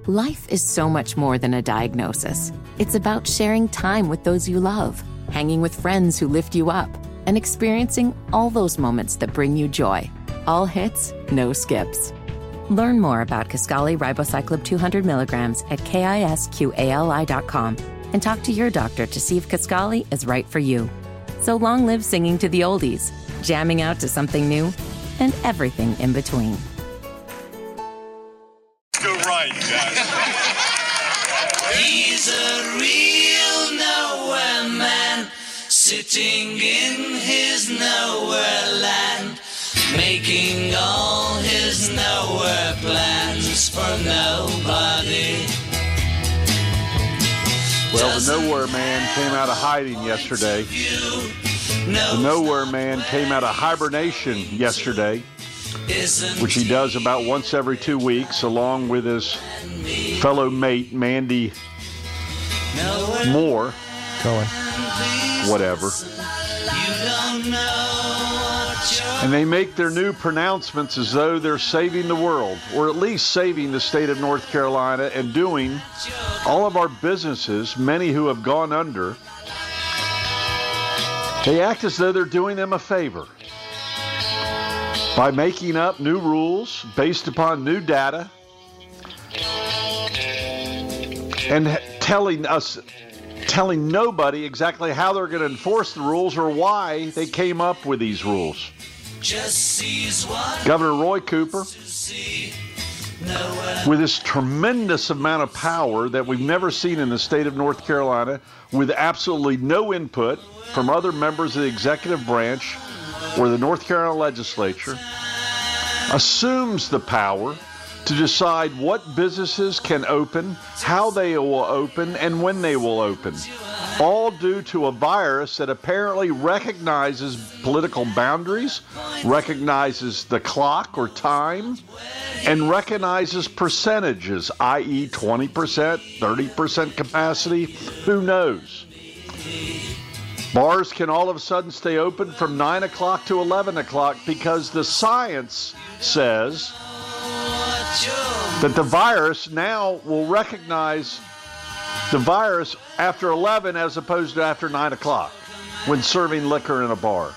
Life is so much more than a diagnosis. It's about sharing time with those you love, hanging with friends who lift you up, and experiencing all those moments that bring you joy. All hits, no skips. Learn more about Kisqali Ribociclib 200 milligrams at KISQALI.com and talk to your doctor to see if Kisqali is right for you. So long live singing to the oldies, jamming out to something new, and everything in between. Go right, guys. He's a real nowhere man, sitting in his nowhere land, making all his nowhere plans for nobody. Well, the Nowhere Man came out of hiding yesterday. The Nowhere Man came out of hibernation yesterday, which he does about once every 2 weeks, along with his fellow mate, Mandy Moore. Cohen. Whatever. And they make their new pronouncements as though they're saving the world, or at least saving the state of North Carolina, and doing all of our businesses, many who have gone under, they act as though they're doing them a favor by making up new rules based upon new data and telling nobody exactly how they're going to enforce the rules or why they came up with these rules. Governor Roy Cooper, with this tremendous amount of power that we've never seen in the state of North Carolina, with absolutely no input from other members of the executive branch or the North Carolina legislature, assumes the power to decide what businesses can open, how they will open, and when they will open, all due to a virus that apparently recognizes political boundaries, recognizes the clock or time, and recognizes percentages, i.e. 20%, 30% capacity, who knows. Bars can all of a sudden stay open from 9 o'clock to 11 o'clock because the science says that the virus now will recognize the virus after 11 as opposed to after 9 o'clock when serving liquor in a bar.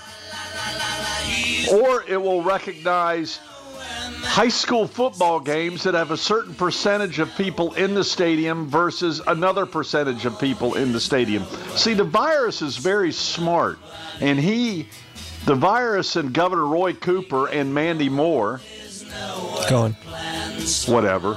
Or it will recognize high school football games that have a certain percentage of people in the stadium versus another percentage of people in the stadium. See, the virus is very smart, and the virus and Governor Roy Cooper and Mandy Moore, Cohen, whatever,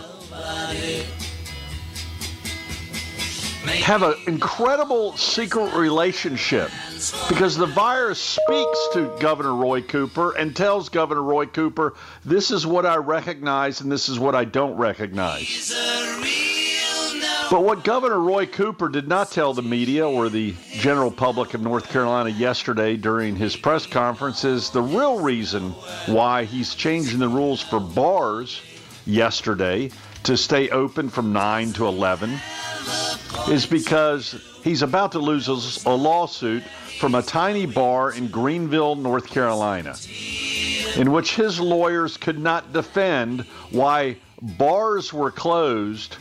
have an incredible secret relationship, because the virus speaks to Governor Roy Cooper and tells Governor Roy Cooper, this is what I recognize and this is what I don't recognize. But what Governor Roy Cooper did not tell the media or the general public of North Carolina yesterday during his press conference is the real reason why he's changing the rules for bars yesterday to stay open from 9 to 11 is because he's about to lose a lawsuit from a tiny bar in Greenville, North Carolina, in which his lawyers could not defend why bars were closed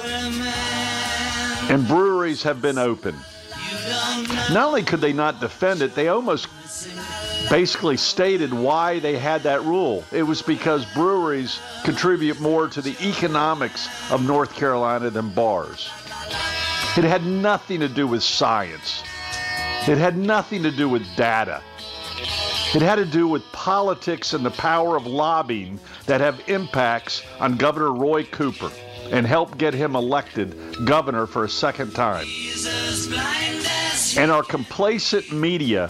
and breweries have been open. Not only could they not defend it, they almost basically stated why they had that rule. It was because breweries contribute more to the economics of North Carolina than bars. It had nothing to do with science. It had nothing to do with data. It had to do with politics and the power of lobbying that have impacts on Governor Roy Cooper and help get him elected governor for a second time. And our complacent media,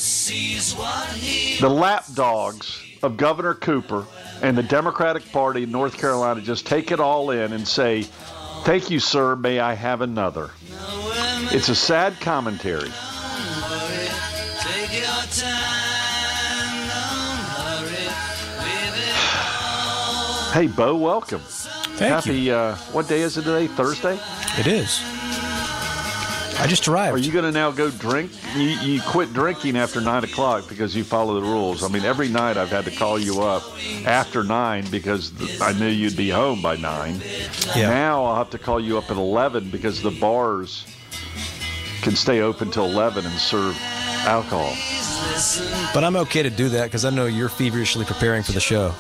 the lapdogs of Governor Cooper and the Democratic Party in North Carolina, just take it all in and say, thank you, sir, may I have another? It's a sad commentary. Hey, Bo, welcome. Thank you. Happy, what day is it today? Thursday? It is. I just arrived. Are you going to now go drink? You quit drinking after 9 o'clock because you follow the rules. I mean, every night I've had to call you up after 9 because I knew you'd be home by 9. Yeah. Now I'll have to call you up at 11 because the bars can stay open till 11 and serve alcohol. But I'm okay to do that because I know you're feverishly preparing for the show.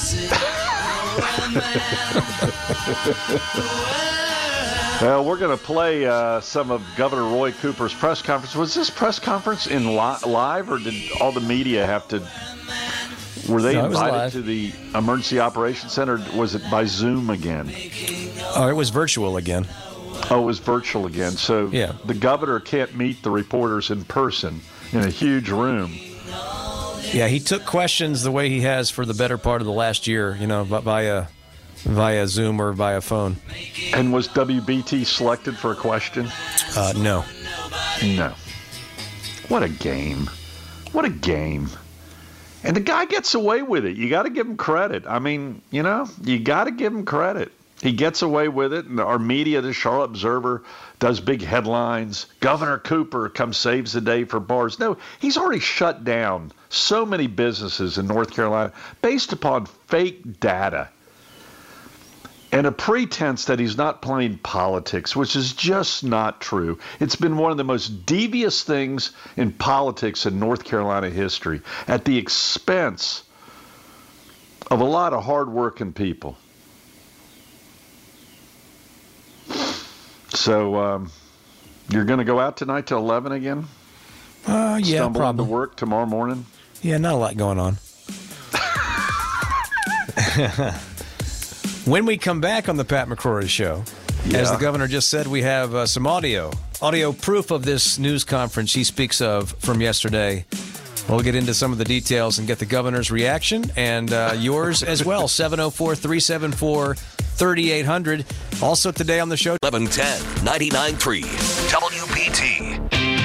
Well, we're going to play some of Governor Roy Cooper's press conference. Was this press conference in live, or did all the media have to? Were they invited to the Emergency Operations Center? Or was it by Zoom again? Oh, it was virtual again. Oh, it was virtual again. So yeah. The governor can't meet the reporters in person in a huge room. Yeah, he took questions the way he has for the better part of the last year, via Zoom or via phone. And was WBT selected for a question? No. No. What a game. What a game. And the guy gets away with it. You got to give him credit. I mean, you got to give him credit. He gets away with it, and our media, the Charlotte Observer, does big headlines. Governor Cooper comes saves the day for bars. No, he's already shut down so many businesses in North Carolina based upon fake data and a pretense that he's not playing politics, which is just not true. It's been one of the most devious things in politics in North Carolina history, at the expense of a lot of hardworking people. So you're going to go out tonight till 11 again? Yeah, Stumble probably. into work tomorrow morning? Yeah, not a lot going on. When we come back on the Pat McCrory Show, as the governor just said, we have some audio proof of this news conference he speaks of from yesterday. We'll get into some of the details and get the governor's reaction and yours as well. 704-374-3800. Also today on the show, 1110 99.3 WPT.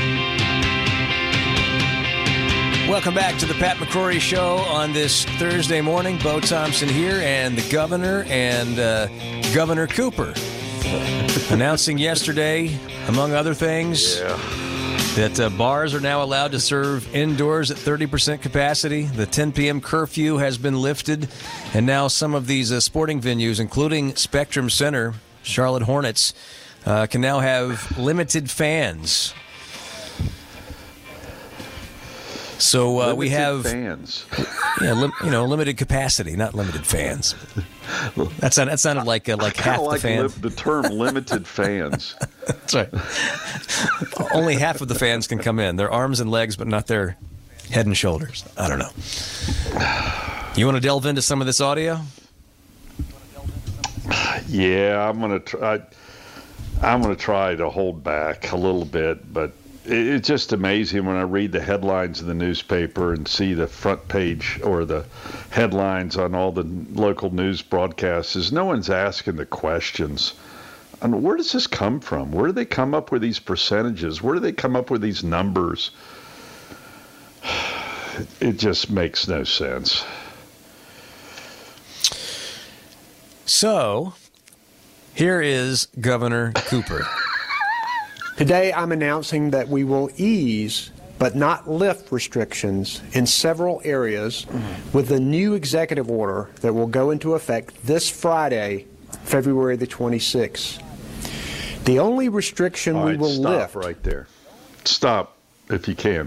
Welcome back to the Pat McCrory Show on this Thursday morning. Bo Thompson here, and the governor and Governor Cooper announcing yesterday, among other things, that bars are now allowed to serve indoors at 30% capacity. The 10 p.m. curfew has been lifted, and now some of these sporting venues, including Spectrum Center, Charlotte Hornets, can now have limited fans. So we have fans. Limited capacity, not limited fans. That sounded like half the fans. The term limited fans. That's right. Only half of the fans can come in. Their arms and legs, but not their head and shoulders. I don't know. You want to delve into some of this audio? Yeah, I'm gonna try. I'm gonna try to hold back a little bit, but it's just amazing when I read the headlines in the newspaper and see the front page or the headlines on all the local news broadcasts. Is no one's asking the questions. I mean, where does this come from? Where do they come up with these percentages? Where do they come up with these numbers? It just makes no sense. So, here is Governor Cooper. Today, I'm announcing that we will ease but not lift restrictions in several areas with a new executive order that will go into effect this Friday, February the 26th. The only restriction we will lift... Stop right there. Stop, if you can.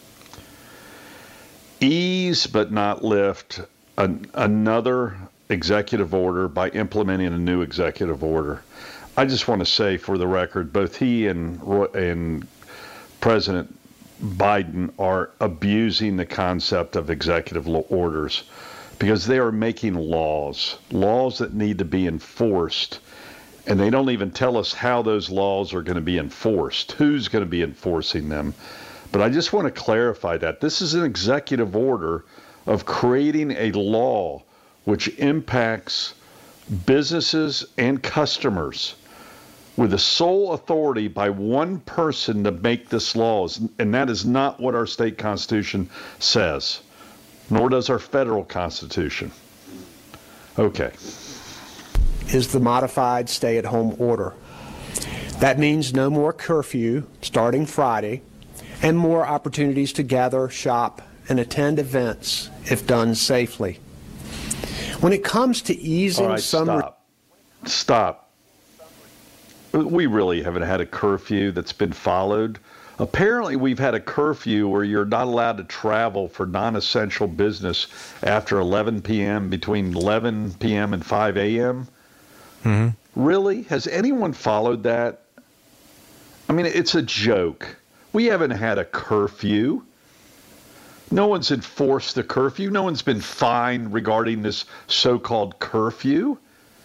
Ease but not lift another executive order by implementing a new executive order. I just want to say, for the record, both he and President Biden are abusing the concept of executive orders because they are making laws that need to be enforced, and they don't even tell us how those laws are going to be enforced, who's going to be enforcing them. But I just want to clarify that. This is an executive order of creating a law which impacts businesses and customers with the sole authority by one person to make this laws, and that is not what our state constitution says, nor does our federal constitution. Okay. Is the modified stay-at-home order. That means no more curfew starting Friday and more opportunities to gather, shop, and attend events if done safely. When it comes to easing All right, stop. We really haven't had a curfew that's been followed. Apparently, we've had a curfew where you're not allowed to travel for non-essential business after 11 p.m., between 11 p.m. and 5 a.m. Mm-hmm. Really? Has anyone followed that? I mean, it's a joke. We haven't had a curfew. No one's enforced the curfew. No one's been fined regarding this so-called curfew.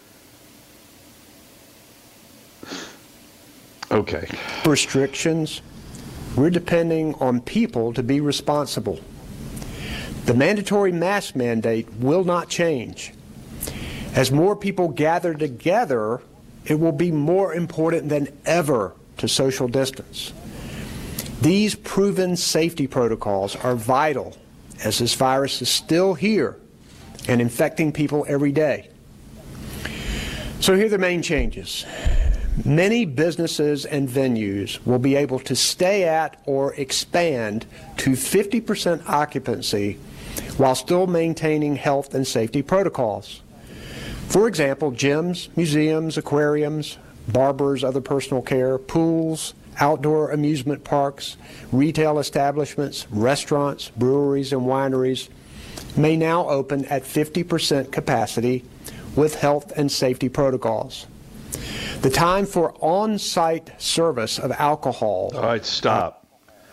Okay. Restrictions, we're depending on people to be responsible. The mandatory mask mandate will not change. As more people gather together, it will be more important than ever to social distance. These proven safety protocols are vital as this virus is still here and infecting people every day. So here are the main changes. Many businesses and venues will be able to stay at or expand to 50% occupancy while still maintaining health and safety protocols. For example, gyms, museums, aquariums, barbers, other personal care, pools, outdoor amusement parks, retail establishments, restaurants, breweries, and wineries may now open at 50% capacity with health and safety protocols. The time for on-site service of alcohol... All right, stop.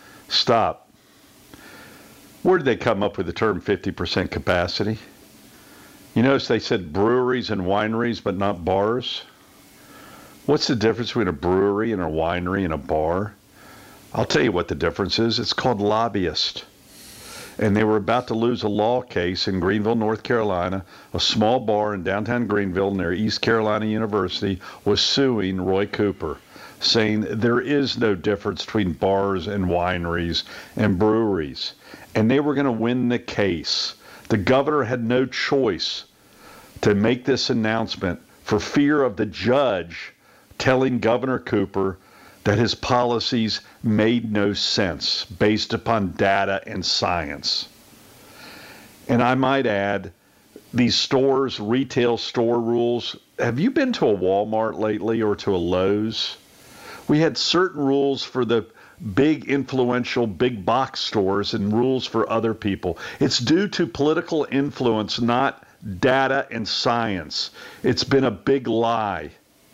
Where did they come up with the term 50% capacity? You notice they said breweries and wineries, but not bars? What's the difference between a brewery and a winery and a bar? I'll tell you what the difference is. It's called lobbyist. And they were about to lose a law case in Greenville, North Carolina. A small bar in downtown Greenville near East Carolina University was suing Roy Cooper, saying there is no difference between bars and wineries and breweries. And they were going to win the case. The governor had no choice to make this announcement for fear of the judge telling Governor Cooper that his policies made no sense based upon data and science. And I might add, these stores, retail store rules, have you been to a Walmart lately or to a Lowe's? We had certain rules for the big influential big box stores and rules for other people. It's due to political influence, not data and science. It's been a big lie.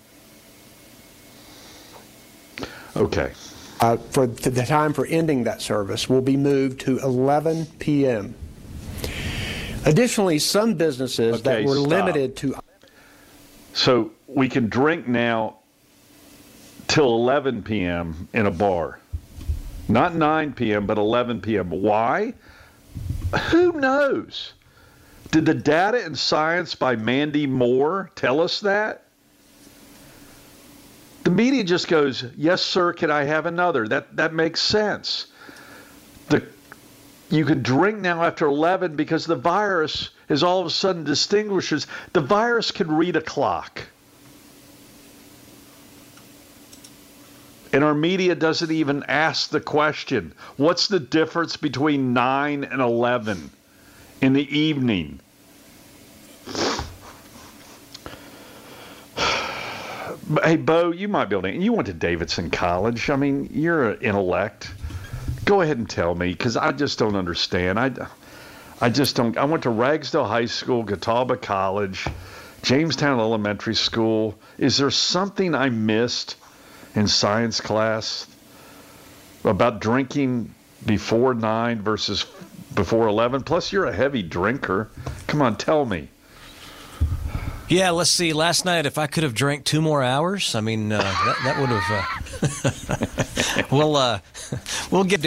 Okay. For the time for ending that service will be moved to 11 p.m. Additionally, some businesses that were limited to... So we can drink now till 11 p.m. in a bar. Not 9 p.m., but 11 p.m. Why? Who knows? Did the data and science by Mandy Moore tell us that? The media just goes, yes, sir, can I have another? That makes sense. You can drink now after 11 because the virus is all of a sudden distinguishes. The virus can read a clock. And our media doesn't even ask the question, what's the difference between 9 and 11 in the evening? Hey, Bo, you might be able to. You went to Davidson College. I mean, you're an intellect. Go ahead and tell me, because I just don't understand. I just don't. I went to Ragsdale High School, Catawba College, Jamestown Elementary School. Is there something I missed in science class about drinking before 9 versus before 11? Plus, you're a heavy drinker. Come on, tell me. Yeah, let's see. Last night, if I could have drank 2 more hours, I mean, that would have... we'll get...